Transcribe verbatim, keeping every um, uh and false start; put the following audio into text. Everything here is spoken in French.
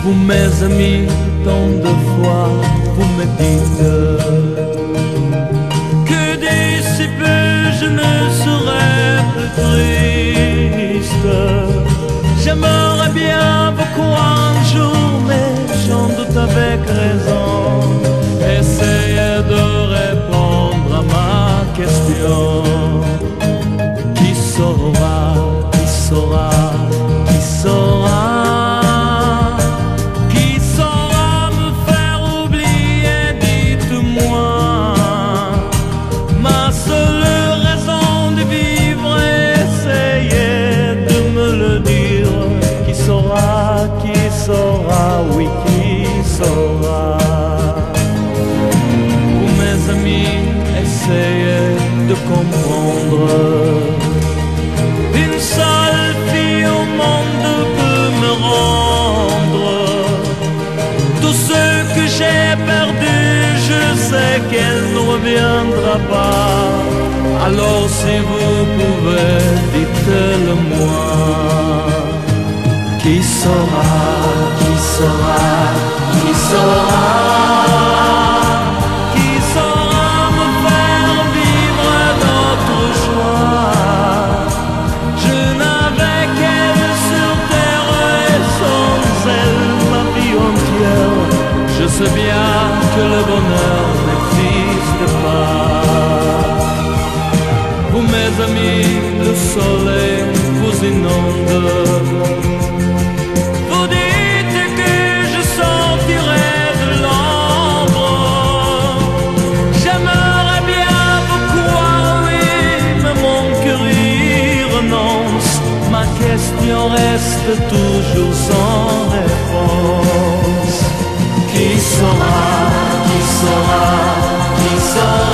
Vous mes amis, tant de fois vous me dites que d'ici peu je ne serai plus triste. J'aimerais bien vous croire un jour, mais j'en doute avec raison. Essayez de répondre à ma question. Qui saura, qui saura, qui saura? Qui saura, oui, qui saura? Vous mes amis, essayez de comprendre. Une seule fille au monde peut me rendre tout ce que j'ai perdu. Je sais qu'elle ne reviendra pas. Alors si vous pouvez, dites-le moi. Qui saura, qui saura, qui saura? Qui saura me faire vivre notre joie? Je n'avais qu'elle sur terre et sans elle ma vie entière. Je sais bien que le bonheur n'existe pas. Vous mes amis, le soleil vous inonde. Ma question reste toujours sans réponse. Qui saura, qui saura, qui saura?